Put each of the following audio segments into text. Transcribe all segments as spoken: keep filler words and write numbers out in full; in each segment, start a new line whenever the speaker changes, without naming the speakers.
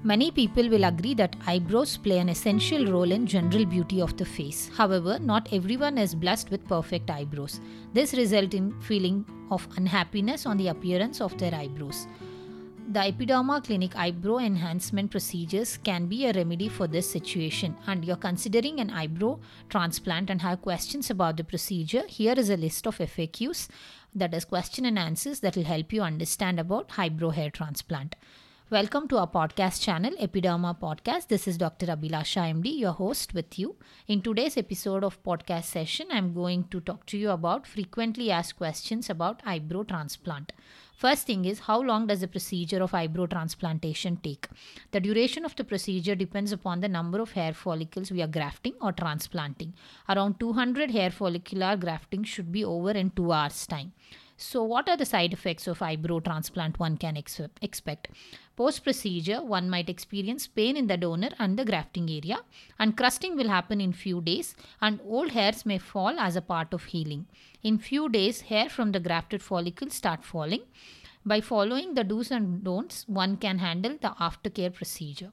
Many people will agree that eyebrows play an essential role in general beauty of the face. However, not everyone is blessed with perfect eyebrows. This results in feeling of unhappiness on the appearance of their eyebrows. The Epiderma Clinic eyebrow enhancement procedures can be a remedy for this situation, and you're considering an eyebrow transplant and have questions about the procedure. Here is a list of F A Qs, that is question and answers, that will help you understand about eyebrow hair transplant. Welcome to our podcast channel, Epiderma Podcast. This is Doctor Abhilasha M D, your host with you. In today's episode of podcast session, I'm going to talk to you about frequently asked questions about eyebrow transplant. First thing is, how long does the procedure of eyebrow transplantation take? The duration of the procedure depends upon the number of hair follicles we are grafting or transplanting. Around two hundred hair follicular grafting should be over in two hours time. So what are the side effects of eyebrow transplant one can ex- expect? Post-procedure, one might experience pain in the donor and the grafting area, and crusting will happen in few days, and old hairs may fall as a part of healing. In few days, hair from the grafted follicles start falling. By following the do's and don'ts, one can handle the aftercare procedure.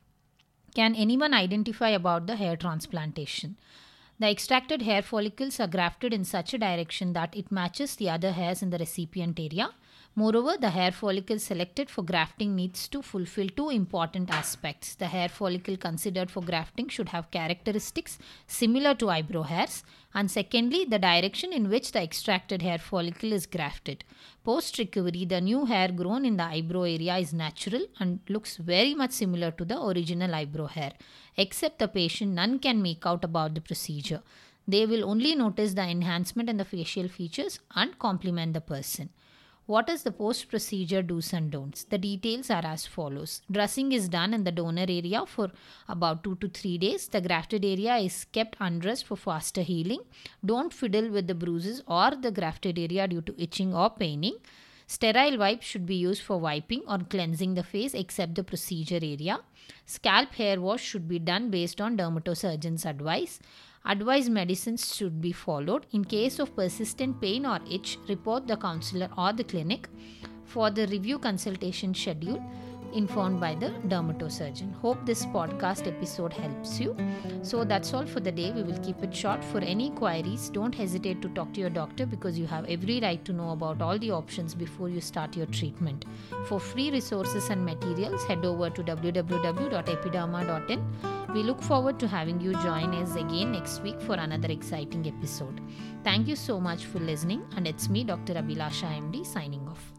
Can anyone identify about the hair transplantation? The extracted hair follicles are grafted in such a direction that it matches the other hairs in the recipient area. Moreover, the hair follicle selected for grafting needs to fulfill two important aspects. The hair follicle considered for grafting should have characteristics similar to eyebrow hairs, and secondly, the direction in which the extracted hair follicle is grafted. Post-recovery, the new hair grown in the eyebrow area is natural and looks very much similar to the original eyebrow hair. Except the patient, none can make out about the procedure. They will only notice the enhancement in the facial features and compliment the person. What is the post-procedure do's and don'ts? The details are as follows. Dressing is done in the donor area for about two to three days. The grafted area is kept undressed for faster healing. Don't fiddle with the bruises or the grafted area due to itching or paining. Sterile wipes should be used for wiping or cleansing the face except the procedure area. Scalp hair wash should be done based on dermatosurgeon's advice. Advised medicines should be followed. In case of persistent pain or itch, report the counselor or the clinic for the review consultation schedule informed by the dermatosurgeon. Hope this podcast episode helps you. So that's all for the day. We will keep it short. For any queries, don't hesitate to talk to your doctor because you have every right to know about all the options before you start your treatment. For free resources and materials, head over to w w w dot epiderma dot in. We look forward to having you join us again next week for another exciting episode. Thank you so much for listening, and it's me, Doctor Abhilasha M D, signing off.